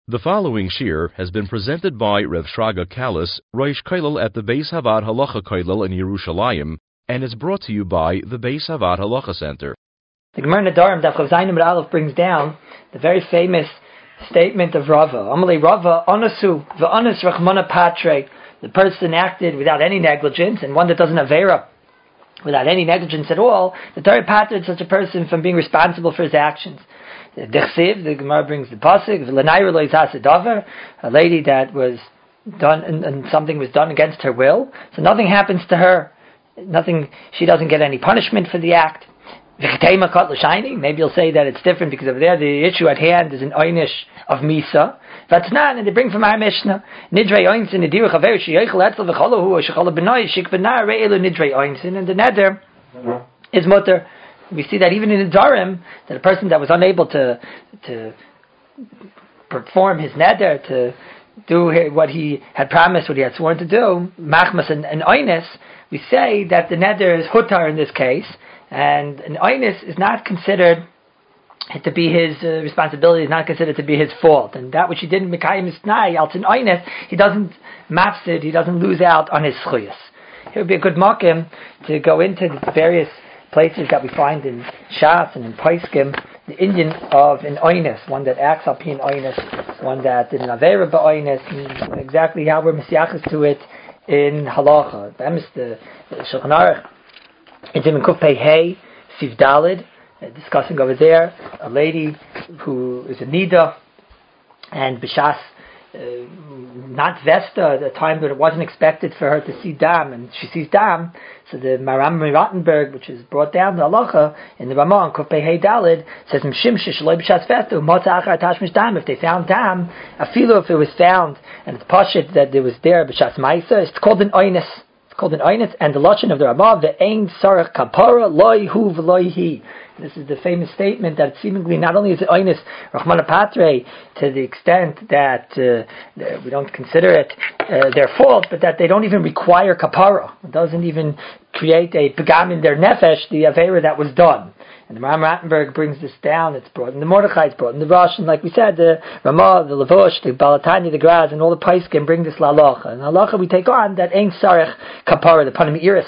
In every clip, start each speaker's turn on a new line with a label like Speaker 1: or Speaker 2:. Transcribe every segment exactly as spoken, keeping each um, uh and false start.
Speaker 1: The following shir has been presented by Rev Shraga Kallis, Rosh Kollel at the Beis Havad Halacha Kollel in Yerushalayim, and is brought to you by the Beis Havad Halacha Center.
Speaker 2: The Gemara Nadarim Daf Chav Zayin Amud Aleph brings down the very famous statement of Rava. Amalei Rava Onasu v'Onas Rachmana Patre. The person acted without any negligence, and one that doesn't have Vera without any negligence at all. The Torah patted such a person from being responsible for his actions. Dechsiv, the Gemara brings the pasuk, v'Lanayra lo yizas davar, a lady that was done and, and something was done against her will, so nothing happens to her. Nothing. She doesn't get any punishment for the act. Maybe you'll say that it's different because over there the issue at hand is an einish of misa. That's not, and they bring from our Mishnah. Nidrei oinsin nediru chaver sheyochel etzel v'cholahu shechol b'noi shik b'nar re'elu nidrei oinsin, and the neder is mutter. We see that even in the Dharim, that a person that was unable to to perform his neder, to do what he had promised, what he had sworn to do, machmas and, and oines, we say that the neder is hutar in this case, and an oines is not considered to be his uh, responsibility, is not considered to be his fault, and that which he did in Mekayim Isnai, als in oines, he doesn't mafsid, he doesn't lose out on his schuyas. It would be a good makim to go into the various places that we find in Shas and in Paiskim, the Indian of an oines, one that acts up in oines, one that did an avera ba'oines, and exactly how we're mesiachas to it in halacha. That is the Shulchan Aruch. It's in Kuf Pei Hey, Siv Dalid, discussing over there a lady who is a nida, and b'shas uh, not Vesta, at a time that it wasn't expected for her to see dam, and she sees dam. So the Maram Rottenberg, which is brought down the halacha in the Ramah Kuf Pei Hey Dalid, says Mshimshish loy b'shas Vesta motza achar tashmish dam. If they found dam, afilu if it was found and it's pashit that it was there b'shas ma'isa, it's called an oines. Called an oines, and the lashon of the Ramah, the ein sarach kapara loy hu v'loy hi. This is the famous statement that seemingly not only is it oines rachmana patre to the extent that uh, we don't consider it uh, their fault, but that they don't even require kapara. It doesn't even create a pagam in their nefesh, the avera that was done. And the Maram Rottenberg brings this down. It's brought in the Mordechai, it's brought in the Rosh, and like we said, the Ramah, the Levush, the Balatanya, the Graz, and all the Paiskim bring this lalacha. And halacha we take on that ain't sarech kapara, the panim iris.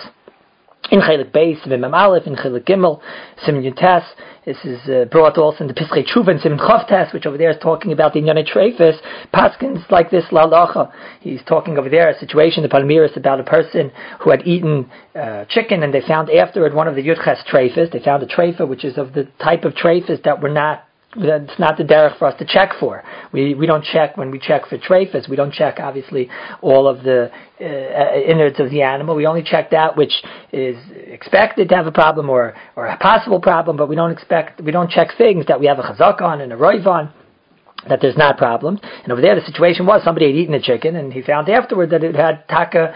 Speaker 2: In Chelik Beis, Vimam Aleph, in Chelik Gimel, Simen Yutes. This is uh, brought also in the Pischei Tshuva and Simen Chavtes, which over there is talking about the Inyane Treifus. Paskins like this lalacha. He's talking over there a situation, the Palmiris, about a person who had eaten uh, chicken, and they found afterward one of the Yudches Treifus. They found a Treifa, which is of the type of Treifus that were not. It's not the derech for us to check for. We we don't check when we check for treifas. We don't check obviously all of the uh, innards of the animal. We only check that which is expected to have a problem or or a possible problem. But we don't expect we don't check things that we have a chazak on and a roiv on, that there's not problems. And over there the situation was somebody had eaten a chicken and he found afterward that it had taka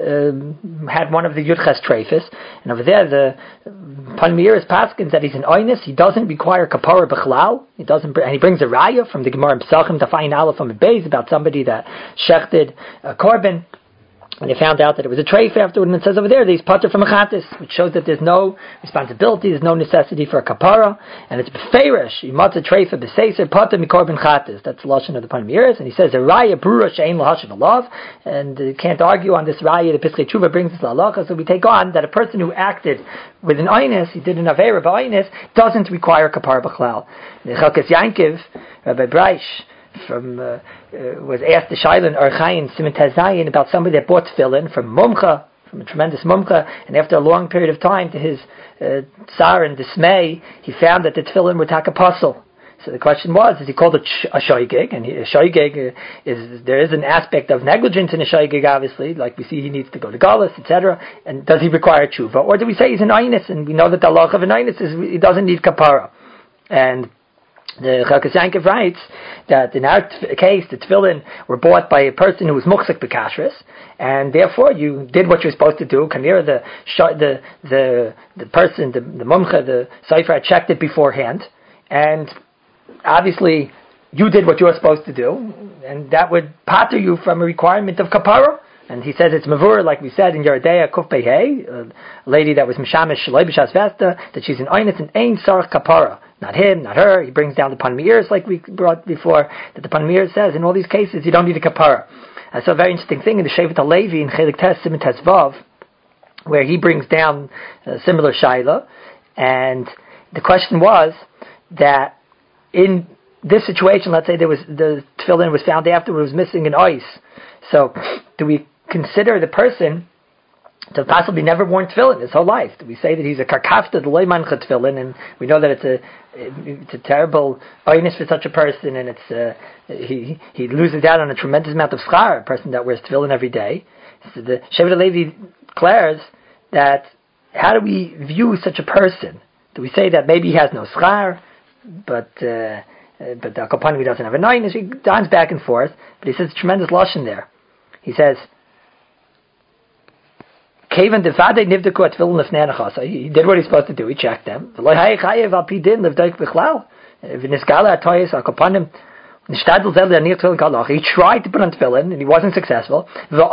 Speaker 2: um, had one of the yudches treifas. And over there the Palmir is paskins that he's an oines. He doesn't require kapara b'chlal. He doesn't, and he brings a raya from the Gemara in Pesachim to find aleph from a base about somebody that shechted a korban. And they found out that it was a treif afterward, and it says over there that he's pater from a chatis, which shows that there's no responsibility, there's no necessity for a kapara, and it's beferish. He mutz a treif of b'seiser pater mikorban chatis. That's the lashon of the Palmiris, and he says a raya brura she'ein lahashav alav, and you can't argue on this raya. The Pischei Tshuva brings this lalacha, so we take on that a person who acted with an oines, he did an avera b'oines, doesn't require kapara b'chlal. The Chalkas Yankiv, Rabbi Breish, from uh, uh, was asked the Shailin Archayin Siman Tazayin about somebody that bought tefillin from Mumcha, from a tremendous Mumcha, and after a long period of time, to his uh, tsar and dismay, he found that the tefillin were takapasul. So the question was, is he called it a shoygig? And he, a shoygig is, there is an aspect of negligence in a shoygig, obviously, like we see he needs to go to Galus, et cetera. And does he require tshuva? Or do we say he's an oines, and we know that the halach of an oines is he doesn't need kapara? And the Chalkas Yankiv writes that in our t- case, the tefillin were bought by a person who was muchzik b'kashris, and therefore you did what you're supposed to do. Kanira, the the the the person, the, the mumcha, the sefer had checked it beforehand, and obviously you did what you were supposed to do, and that would pater you from a requirement of kapara. And he says it's mavur, like we said in Yeridea Kuf Pei Hey, a lady that was mishamish shaloi b'shas vesta, that she's an oines and ein sarach kapara. not him, not her. He brings down the Panmirs, like we brought before, that the Panmir says in all these cases you don't need a kapara. I saw a very interesting thing in the Shevet HaLevi in Chelik Tes Siman Tes Vav, where he brings down a similar shaila, and the question was that in this situation, let's say there was the tefillin was found after it was missing an ice. So, do we consider the person to have possibly never worn tefillin his whole life? Do we say that he's a karkafta, the loimancha tefillin, and we know that it's a it's a terrible oinus for such a person, and it's uh, he he loses out on a tremendous amount of schar, a person that wears tefillin every day. So the Shevet HaLevi declares that how do we view such a person? Do we say that maybe he has no schar, but uh, but the Akopani doesn't have a nine? He dons back and forth, but he says tremendous lashon there. He says, "Kaven devade nivdeku at tefillin lefnei." So he did what he's supposed to do. He checked them. He tried to put on tefillin and he wasn't successful.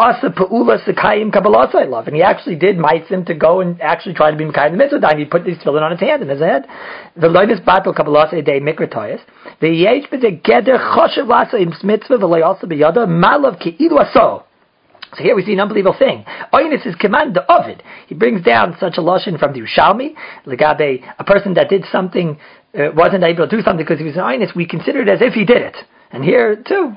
Speaker 2: And he actually did maisim to go and actually try to be mekayim the mitzvah. And he put this tefillin on his hand and his head. The loinus batel kabbalasei day mikratoyes. The yesh b'ze geder choshev lasei mitzvah v'lo also b'yada malav ki'ilu aso. So here we see an unbelievable thing. Oinus is command the Ovid. He brings down such a lashon from the Yerushalmi, Legabe, a person that did something, uh, wasn't able to do something because he was an Oinus, we consider it as if he did it. And here too,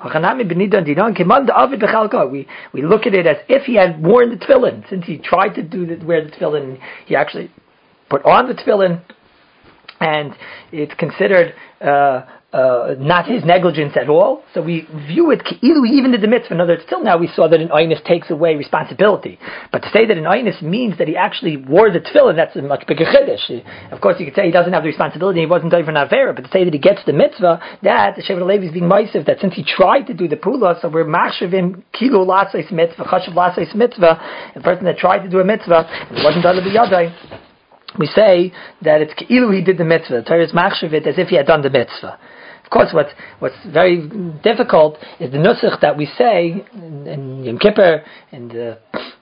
Speaker 2: we we look at it as if he had worn the tefillin, since he tried to do the, wear the tefillin, he actually put on the tefillin, and it's considered uh, uh, not his negligence at all. So we view it ki'ilu he even did the mitzvah. In other words, till now we saw that an oinus takes away responsibility. But to say that an oinus means that he actually wore the tefillin, that's a much bigger chiddush. Of course, you could say he doesn't have the responsibility, he wasn't even avera. But to say that he gets the mitzvah, that the Shevet HaLevi is being ma'isiv, that since he tried to do the pula, so we're machshavim kilu lasais mitzvah, chashav lasais mitzvah, a person that tried to do a mitzvah, and it wasn't done to be yadai. We say that it's ki'ilu he did the mitzvah. Torah is machshavit as if he had done the mitzvah. Of course, what's what's very difficult is the nusach that we say in, in Yom Kippur and the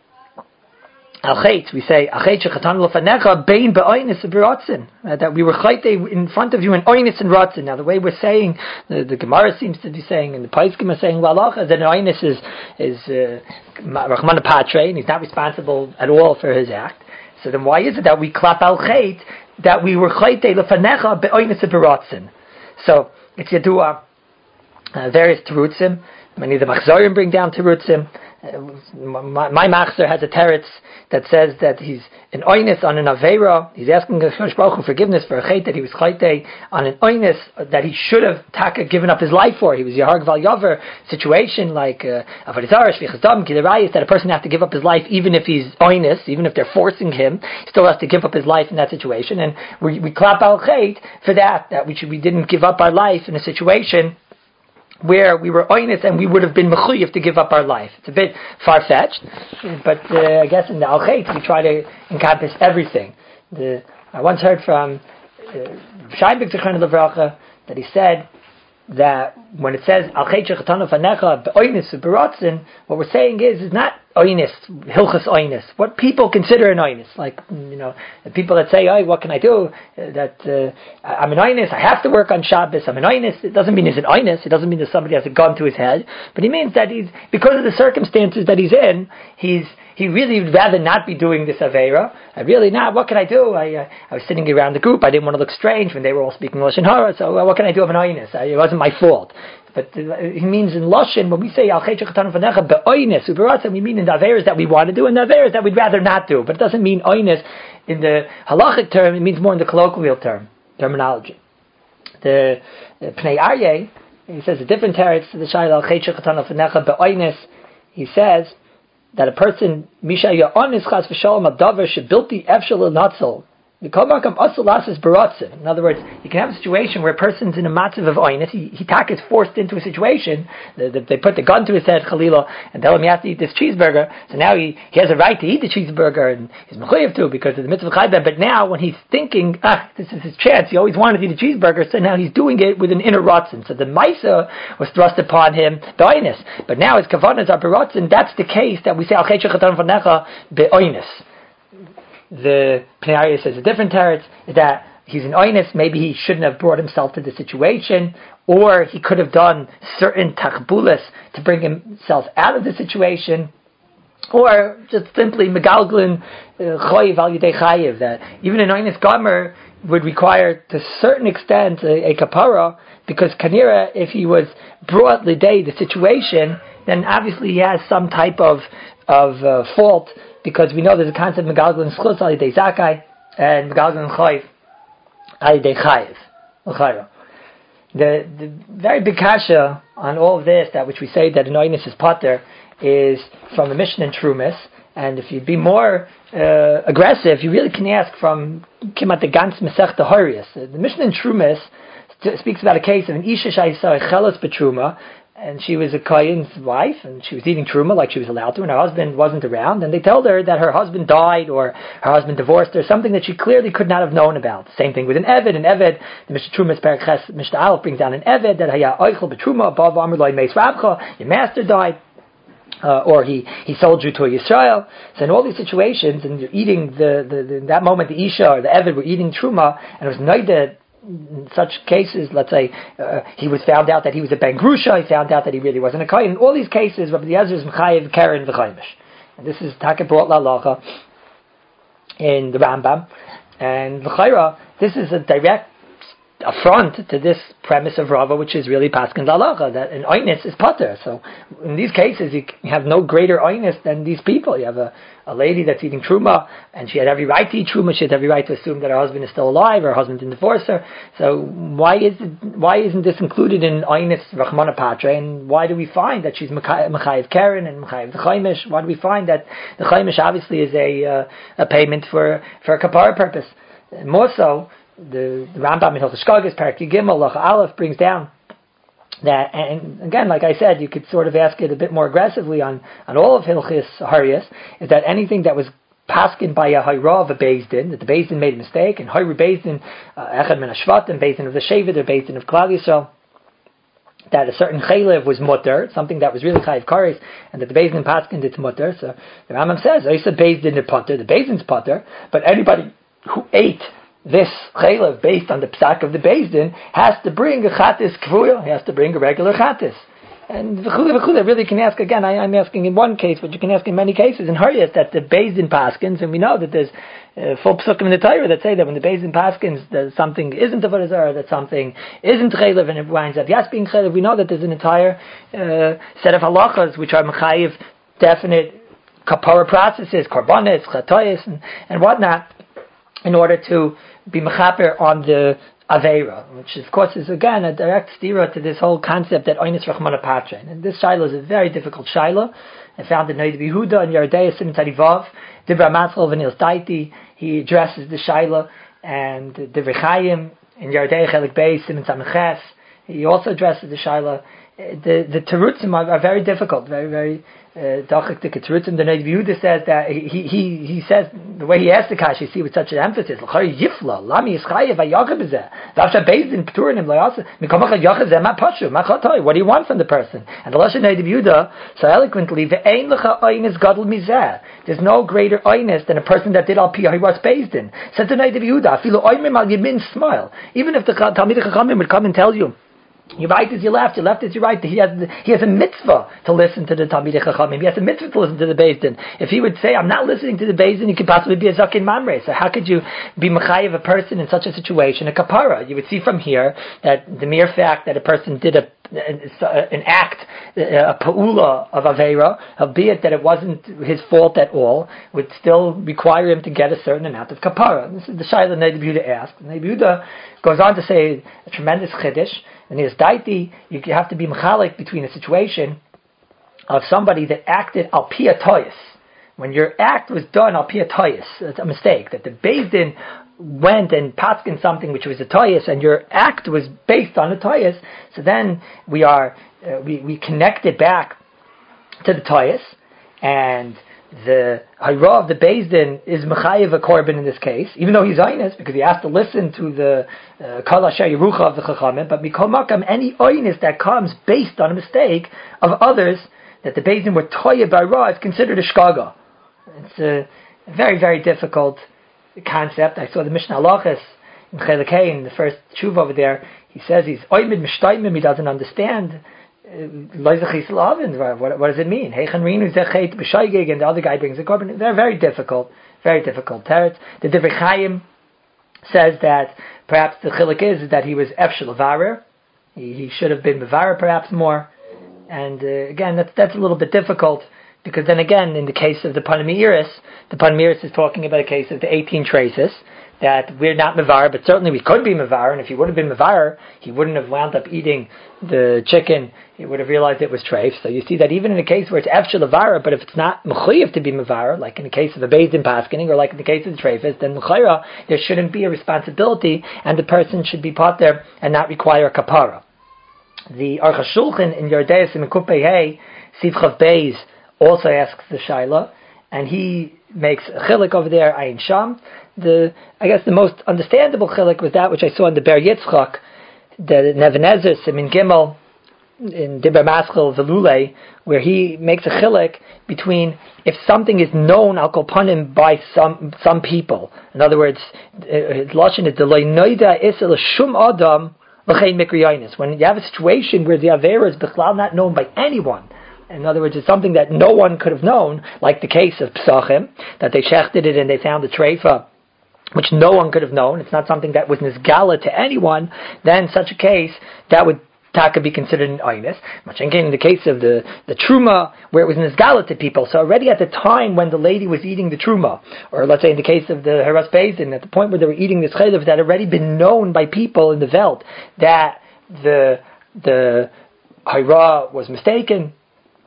Speaker 2: Al Chait. We say Al Chait shechatanu lefanecha bein be'oinus u'b'rotzin, that we were chayte in front of you in oinus and rotzin. Now, the way we're saying, the, the Gemara seems to be saying, and the Paiskim are saying, well, that an oinus is is rachmana patre, and he's not responsible at all for his act. So then, why is it that we klap Al Chait that we were chayte lefanecha be'oinus u'b'rotzin? So it's Yadua, uh, various terutzim. Many of the machzorim bring down terutzim. Uh, my, my machzor has a teretz that says that he's an oinus on an avera. He's asking the Shlosh Baruch Hu forgiveness for a chait that he was chayte on an oinus that he should have taka given up his life for. He was Yaharg Val Yaver situation like Avodah Zarah, Shvichas Dam, Kiderayis, that a person has to give up his life even if he's oinus, even if they're forcing him, he still has to give up his life in that situation. And we, we clap al chait for that, that we should, we didn't give up our life in a situation where we were oinus and we would have been mechuyev to give up our life. It's a bit far-fetched, but uh, I guess in the Al Chait we try to encompass everything. The, I once heard from Shaimbek Zechron Levracha that he said that when it says Al Chait shechatanu fanecha be'oinus u'b'rotzin, what we're saying is is not oinus, hilchas oinus, what people consider an oinus. Like, you know, the people that say, oh, what can I do? Uh, that uh, I'm an oinus, I have to work on Shabbos, I'm an oinus. It doesn't mean he's an oinus, it doesn't mean that somebody has a gun to his head, but he means that he's, because of the circumstances that he's in, he's he really would rather not be doing this Aveira. I really not, what can I do? I uh, I was sitting around the group, I didn't want to look strange when they were all speaking Lashon Hara, so uh, what can I do of an oinus? I, it wasn't my fault. But uh, he means in Lashon, when we say Al Chait shechatanu fanecha be'oinus u'b'rotzin, we mean in the Averas that we want to do and the Averas that we'd rather not do. But it doesn't mean oinus in the halachic term, it means more in the colloquial term, terminology. The uh, Pnei Aryeh, he says a different teretz to the Shai Al Chait shechatanu fanecha be'oinus. He says that a person, Misha Ya'onis Chas V'Shalom Adavar Shebilti Efshel L'Natzel. In other words, you can have a situation where a person's in a matzav of oinus, he, he is forced into a situation, the, the, they put the gun to his head, Chalila, and tell him he has to eat this cheeseburger, so now he, he has a right to eat the cheeseburger, and he's mechuyev to because of the mitzvah chayben, but now when he's thinking, ah, this is his chance, he always wanted to eat a cheeseburger, so now he's doing it with an inner rotzen. So the maisa was thrust upon him, the oinus, but now his kavanas are berotzen. That's the case that we say, Al Chait shechatanu fanecha be'oinus. The Pnei Aryeh says a different teretz is that he's an oinus, maybe he shouldn't have brought himself to the situation, or he could have done certain tachbulas to bring himself out of the situation, or just simply megalglin choyiv al yidei chayiv, that even an oinus gomer would require to a certain extent a, a kapara, because kanira, if he was brought l'day the situation, then obviously he has some type of of uh, fault, because we know there's a concept of megalglin schus al yidei zakai and megalglin choyiv al yidei chayiv. The the very big kasha on all of this, that which we say that an oinus is pater, is from the Mishnah in Trumas. And if you'd be more uh, aggressive, you really can ask from Kimat the Gans Masech the Horius. The Mishnah in Trumas speaks about a case of an Isha Shaisa Chelas Betruma, and she was a Kohen's wife, and she was eating Truma like she was allowed to, and her husband wasn't around, and they told her that her husband died, or her husband divorced her, something that she clearly could not have known about. Same thing with an Eved. An Eved, the Mishnah Trumas Perek Ches, Mishnah Aleph brings down an Eved, that Haya Oichel Betruma, Above Amr Loi Meis Rabcha, your master died. Uh, or he, he sold you to a Yisrael. So in all these situations, and you're eating the, the, the in that moment the Isha or the Eved were eating Truma, and it was noided. In such cases, let's say uh, he was found out that he was a Ben Grusha, he found out that he really wasn't a Kohen. In all these cases, Rabbi Eliezer is Mechayev Keren V'Chaimish. And this is Taka brought Lalacha in the Rambam. And L'Chaira, this is a direct affront to this premise of Rava, which is really Paskin Lalacha, that an oinus is pater. So in these cases, you have no greater oinus than these people. You have a, a lady that's eating truma, and she had every right to eat truma. She had every right to assume that her husband is still alive, or her husband didn't divorce her. So why is it, why isn't this included in oinus Rachmana Patre? And why do we find that she's Mechayev Keren and Mechayev the Chaimish? Why do we find that the Chaimish obviously is a uh, a payment for for a kapara purpose? More so, The, the Rambam in Hilchos Shkagas, Perek Gimel, Lach Aleph, brings down that, and again, like I said, you could sort of ask it a bit more aggressively on, on all of Hilchos Harius, is that anything that was paskin by a Hayra of a Beis Din, that the Beis Din made a mistake, and Hayra Beis Din, Echad Min HaShvat, and Beis Din of the Shevet, or Beis Din of Klal Yisrael, that a certain chaylev was mutter, something that was really chayiv kares, and that the Beis Din paskin it's mutter. So the Rambam says, I said Beis Din is potter, the Beis Din's potter, but anybody who ate this chaylev based on the psak of the Beis Din has to bring a chatis kvuya, he has to bring a regular chatis. And v'chule v'chule, really can ask again, I, I'm asking in one case, but you can ask in many cases, in Harias, that the Beis Din paskins, and we know that there's uh, full psukim in the Torah that say that when the Beis Din paskins, that something isn't a Avodah, that something isn't chaylev, and it winds up yes being chaylev, we know that there's an entire uh, set of halachas which are mechayiv definite kapara processes, korbanos, chatoyis, and, and whatnot, in order to be mechaper on the Aveira, which of course is again a direct stira to this whole concept that Oinus Rachmana Patre. And this Shiloh is a very difficult Shiloh. I found in Noid Behuda and Yardei Sim Tzadivav, Dibra Matzal Vanil Taiti, he addresses the Shiloh, and Divrei Chaim in Yardei Chelik Beis Sim Tzamches, he also addresses the Shiloh. The the terutzim are, are very difficult, very very dachik to terutzim. The Noid Yehuda says that he he he says the way he asked the kash, you see with such an emphasis. L'chari yifla lami yischayev vayagab bezeh. Davsha bezdin pturim layasa mikamach yachad zeh ma pashu ma chatay. What do you want from the person? And the lashon Noid Yehuda so eloquently ve'ein lecha oines gadol mizeh. There's no greater oines than a person that did al pi was bezdin. Said the Noid Yehuda, afilu oimim al yimin smile. Even if the Talmidei Chachamim would come and tell you, your right is your left, your left is your right. He has he has a mitzvah to listen to the Talmidei Chachamim. He has a mitzvah to listen to the Beis Din. If he would say, I'm not listening to the Beis Din, he could possibly be a Zakin Mamre. So how could you be Mechayev a person in such a situation, a kapara? You would see from here that the mere fact that a person did a an act, a pa'ula of Aveira, albeit that it wasn't his fault at all, would still require him to get a certain amount of kapara. This is the Shaila Noid Yehuda asked. Noid Yehuda goes on to say a tremendous chiddush. And his daiti, you have to be mechalik between a situation of somebody that acted al pia toyis. When your act was done al pia toyis, it's a mistake. That the Beis Din went and patskin something which was a toyis, and your act was based on a toyis. So then we are uh, we we connect it back to the toyis, and the Hayra of the Beis Din is Mechayev a Korban in this case, even though he's Oinus, because he has to listen to the Kol Asher Yerucha of the Chachamim, but Mikol Makam, any Oinus that comes based on a mistake of others, that the Beis Din were Toya by Ra, is considered a Shkaga. It's a very, very difficult concept. I saw the Mishnah Halachas in Chelik Hey, in the first tshuva over there, he says he's oimid mishtaimim, he doesn't understand. What, what does it mean? And the other guy brings a korban. They're very difficult, very difficult teretz. The Divrei Chaim says that perhaps the chilik is, is that he was efshel avarer. He, he should have been mevarer perhaps more. And uh, again, that's that's a little bit difficult, because then again, in the case of the Panamiris, the Panamiris is talking about a case of the eighteen traces, that we're not mevarer, but certainly we could be mevarer, and if he would have been mevarer, he wouldn't have wound up eating the chicken. He would have realized it was treif. So you see that even in a case where it's efshel avara, but if it's not mechuyev to be mevarer, like in the case of a beis din paskening, or like in the case of the treifis, then mechayra, there shouldn't be a responsibility, and the person should be put there and not require a kapara. The Aruch HaShulchan in Yordeis in Kupei Hey, Sivchav Beis, also asks the shaila, and he makes a chilik over there, Ayin Sham. The I guess the most understandable chilik was that which I saw in the Ber Yitzchak, the Nebuchadnezzar Simin Gimel in Dibber Maschil Velule, where he makes a chilik between if something is known al kolpanim by some some people. In other words, his lashon is the loy noida isel shum adam l'chein mikriyanis. When you have a situation where the avera is bichlal not known by anyone. In other words, it's something that no one could have known, like the case of Psachim, that they shechted it and they found the treifa, which no one could have known. It's not something that was nisgala to anyone. Then, such a case, that would taka be considered an oinus. In the case of the, the truma, where it was nisgala to people, so already at the time when the lady was eating the truma, or let's say in the case of the Haras Bezdin, at the point where they were eating this chaylev, that had already been known by people in the Welt that the the hayra was mistaken,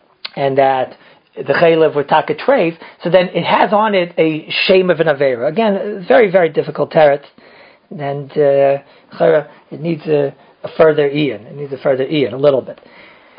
Speaker 2: and that the chaylev were taka treif, so then it has on it a shame of an avera. Again, very, very difficult teretz, and uh, it needs a, a further ian. It needs a further ian, a little bit.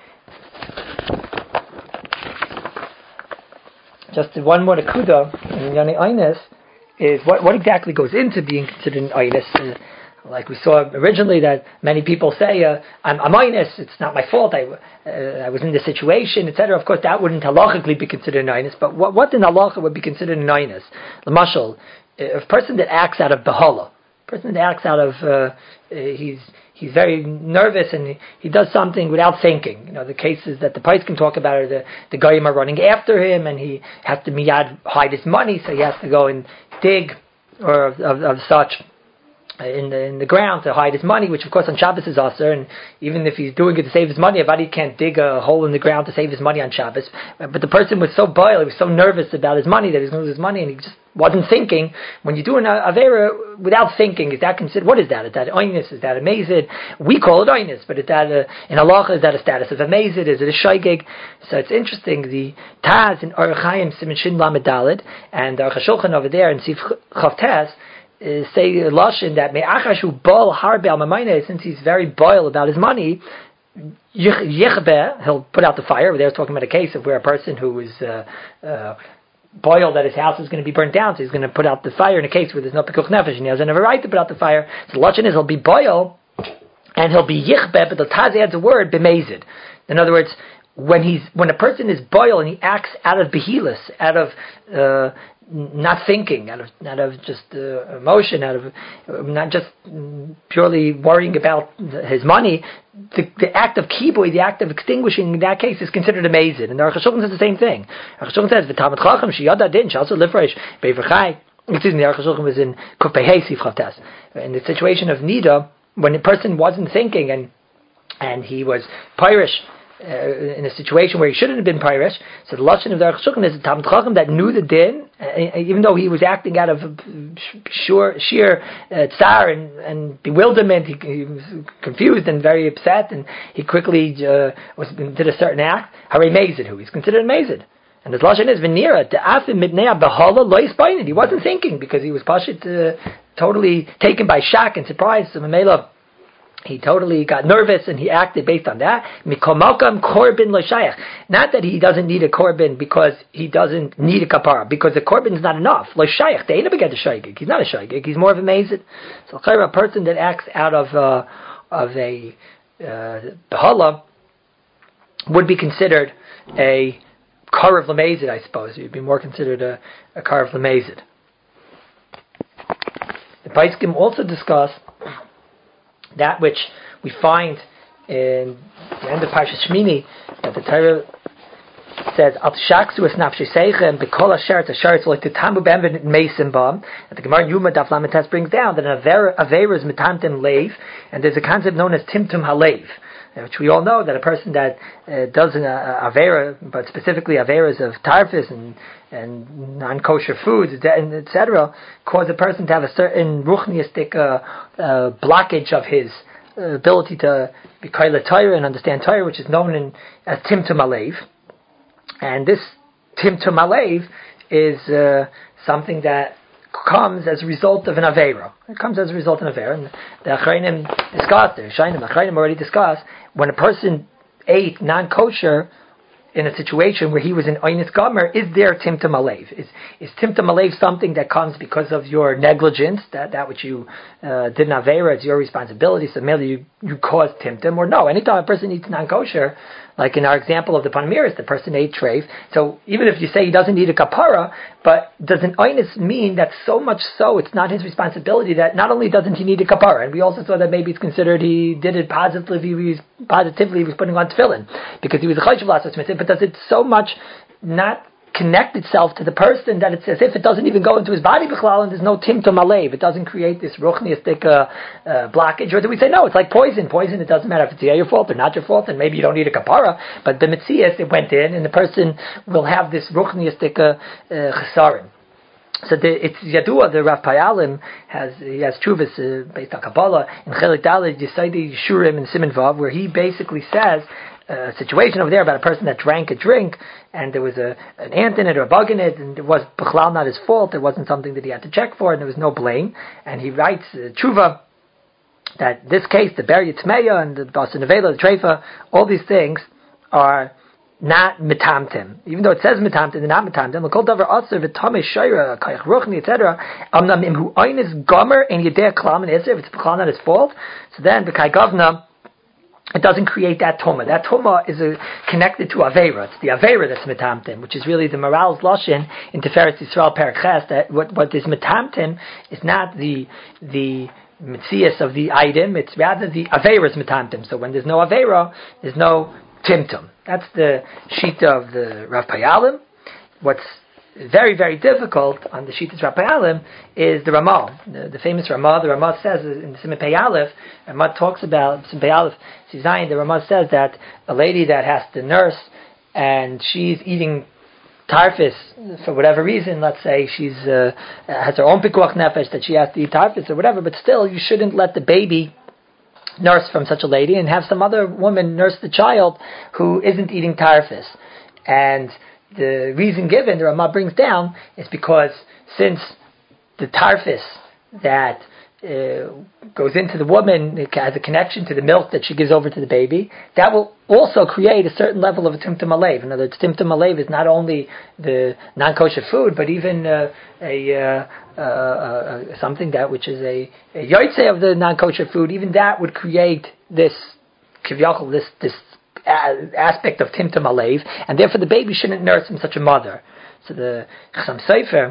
Speaker 2: Just one more nekuda in Yoni Einus is what, what exactly goes into being considered an Einus. Uh, Like we saw originally, that many people say, uh, I'm a minus, it's not my fault, I, uh, I was in this situation, et cetera. Of course, that wouldn't halachically be considered an minus, but what, what in halacha would be considered an minus? L'mashal, a person that acts out of behala, a person that acts out of, uh, uh, he's he's very nervous and he, he does something without thinking. You know, the cases that the Pais can talk about are the, the goyim are running after him and he has to miyad hide his money, so he has to go and dig, or of, of, of such. In the, in the ground to hide his money, which of course on Shabbos is aser, and even if he's doing it to save his money, everybody can't dig a hole in the ground to save his money on Shabbos. But the person was so boiled, he was so nervous about his money that he was going to lose his money, and he just wasn't thinking. When you do an avera without thinking, is that considered? What is that? Is that oinus? Is that a mazid? We call it oinus, but is that a, in halacha, is that a status of a mazid? Is it a shaygig? So it's interesting. The Taz in Aruch Chaim Siman Shin Lamed Daled and Aruch HaShulchan over there in Sif Chav Tes Uh, say lashon that me'achashu bol harbe al mamayne, since he's very boil about his money, yichbe, he'll put out the fire. They're talking about a case of where a person who is uh, uh, boiled that his house is going to be burnt down, so he's going to put out the fire in a case where there's no pikuch nefesh, and he has never right to put out the fire. So lashon is he'll be boil, and he'll be yichbe, but the Taz adds a word b'mezid. In other words, when he's when a person is boil and he acts out of behilas, out of uh, not thinking, out of out of just uh, emotion, out of uh, not just purely worrying about his money, the, the act of kibui, the act of extinguishing, in that case is considered a mazid. And the Aruch HaShulchan says the same thing. Aruch HaShulchan says, "V'tamid chacham sheyada din she'also lifresh beivachai." Excuse me, the Aruch HaShulchan was in Kupei Hey Sif Chav Tes. In the situation of nida, when a person wasn't thinking and and he was pirish, Uh, in a situation where he shouldn't have been pirish, so the lashon of the Aruch HaShulchan is a Talmid Chacham that knew the din, uh, even though he was acting out of sheer, sheer uh, tsar and, and bewilderment. He, he was confused and very upset, and he quickly uh, was did a certain act. Harei mezid, who he's considered a mezid. And his lashon is v'nira de'afim midnei behala lo yisbainid. He wasn't thinking because he was pashit, uh, totally taken by shock and surprise. So Mamela, he totally got nervous and he acted based on that. Mikomakam korbin lo shayach. Not that he doesn't need a korbin because he doesn't need a kapara, because the korbin is not enough. Lo shayach. They ain't get a shaygig. He's not a shaygig. He's more of a mazid. So a person that acts out of uh, of a uh, behala would be considered a karav lemazid, I suppose. He'd be more considered a, a karav lemazid. The Paiskim also discuss that which we find in the end of Parshas Shmini, that the Torah says al tshaksu es nafshe seichem bekol asher tasharetz like to tamu ben meisim bam. And the Gemara in Yuma Daf Lamed Tes brings down that an avera avera is metamtim leiv, and there's a concept known as timtum halev, which we all know that a person that uh, does an uh, avera, but specifically averas of tarfis and and non-kosher foods, and et cetera, cause a person to have a certain ruchniistic uh, uh, blockage of his uh, ability to be kaila Torah and understand Torah, which is known in, as timtum halev. And this timtum halev is uh, something that comes as a result of an avera. It comes as a result of an avera. And the Achrayim discussed, the Shainim Achrayim already discussed, when a person ate non-kosher in a situation where he was in Oynis Gomer, is there timtum halev? Is, is timtum halev something that comes because of your negligence, that, that which you uh, did in avera, it's your responsibility, so merely you, you caused timtum, or no, anytime a person eats non-kosher, like in our example of the Panamiris, the person ate treif. So even if you say he doesn't need a kapara, but does an oinus mean that so much so it's not his responsibility that not only doesn't he need a kapara, and we also saw that maybe it's considered he did it positively, he was, positively he was putting on tefillin because he was a chayshav lasos mitzvah, but does it so much not connect itself to the person that it's as if it doesn't even go into his body b'chlal and there's no timtum halev. It doesn't create this ruchniistic uh, uh, blockage. Or do we say no? It's like poison. Poison. It doesn't matter if it's your fault or not your fault, and maybe you don't need a kapara. But the mitzias, it went in, and the person will have this ruchniistic uh, uh, chesarim. So the, it's Yadua, the Rav Payalim has he has chuvas uh, based on Kabbalah in Chelik Daled Yisaidi Shurim and Siman Vav, where he basically says a situation over there about a person that drank a drink and there was a an ant in it or a bug in it, and it was b'chlal not his fault. It wasn't something that he had to check for, and there was no blame. And he writes uh, tshuva that this case, the Ber Yitzmeya and the Basa Nevela, the Treifa, all these things are not metamtim. Even though it says metamtim, they're not metamtim. L'kol davar atzer v'tamei shayra kayach ruchni et cetera. Amnam imhu oynis gomer and yedei klam and iser. If it's b'chlal not his fault, so then b'kai gavna, it doesn't create that tumah. That tumah is a, connected to avera. It's the avera that's metamtim, which is really the moral's lashon in Tiferet Yisrael Perek Ches. That what what is metamtim is not the the mitzias of the item. It's rather the avera's metamtim. So when there's no avera, there's no timtum. That's the sheet of the Rav Payalim. What's very, very difficult on the sheet of Rav Payalim is the Ramah, the, the famous Ramah. The Ramah says in the Siman Pei Aleph, Ramah talks about Siman Pei Aleph, the Ramah says that a lady that has to nurse and she's eating tarfis for whatever reason, let's say she's uh, has her own pikuach nefesh that she has to eat tarfis or whatever, but still you shouldn't let the baby nurse from such a lady and have some other woman nurse the child who isn't eating tarfis. And the reason given, the Ramah brings down, is because since the tarfis that uh, goes into the woman, it has a connection to the milk that she gives over to the baby, that will also create a certain level of a timtum halev. In other words, timtum halev is not only the non-kosher food, but even uh, a uh, uh, uh, something that which is a, a yotzei of the non-kosher food. Even that would create this kivyachol, this this aspect of timtum halev, and therefore the baby shouldn't nurse from such a mother. So the Chassam Sofer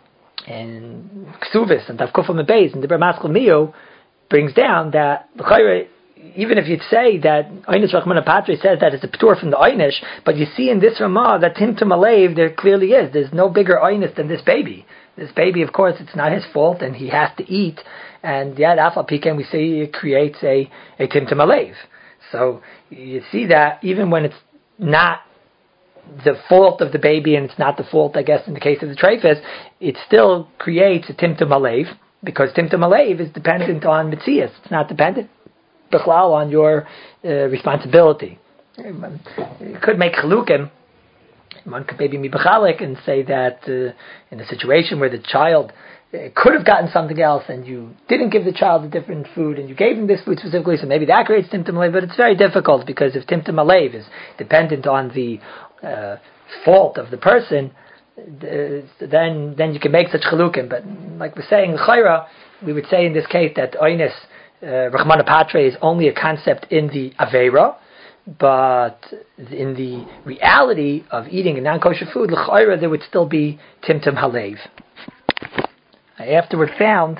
Speaker 2: and Ksuvis and Tavkuf Mebeis and the Ber Maskal Miu brings down that even if you'd say that Einish Rachmana Patre says that it's a p'tur from the Einish, but you see in this Ramah that timtum halev there clearly is. There's no bigger Einish than this baby. This baby, of course, it's not his fault, and he has to eat. And yet, Afal Piken, we see it creates a a timtum halev. So you see that even when it's not the fault of the baby, and it's not the fault, I guess, in the case of the treifas, it still creates a timtum halev, because timtum halev is dependent on mitzias. It's not dependent b'chlal on your uh, responsibility. You could make chalukim. One could maybe be b'chalik and say that uh, in a situation where the child uh, could have gotten something else and you didn't give the child a different food and you gave him this food specifically, so maybe that creates timtum halev, but it's very difficult because if timtum halev is dependent on the uh, fault of the person, uh, then then you can make such chalukim. But like we're saying, l'chayra, we would say in this case that oines uh, Rachmana Patre is only a concept in the Aveira, but in the reality of eating a non-kosher food, l'chayra, there would still be timtum halev. I afterward found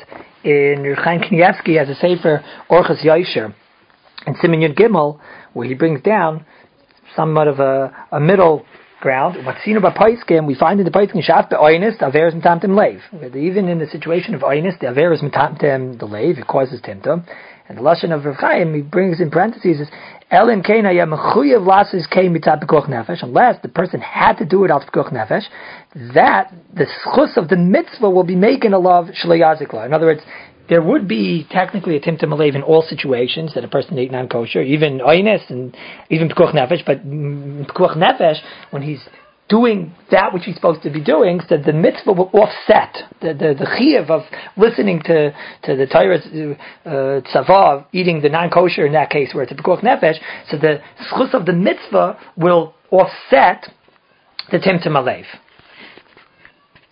Speaker 2: in Chaim Kanievsky has a sefer Orchos Yosher in Siman Yud Gimel, where he brings down somewhat of a, a middle ground. What's seen about Paiskim, we find in the Paiskim Shaf be'oinus, the aver is mitamtim leiv. Even in the situation of oinus, the aver is mitamtim the leiv, it causes timtum. And the lashon of Rav Chaim, he brings in parentheses, is Elim kein haya mechuyev lasis kein mitzat pekuach nefesh, unless the person had to do it out of pekuach nefesh, that the schus of the mitzvah will be making a love shelo yazik la. In other words, there would be technically a timtum alev in all situations that a person ate non-kosher, even oines and even pekuach nefesh. But pekuach nefesh, when he's doing that which he's supposed to be doing, so the mitzvah will offset the the, the chiyuv of listening to to the Torah's uh, tzavah, eating the non-kosher in that case where it's a pekuach nefesh. So the schus of the mitzvah will offset the timtum alev.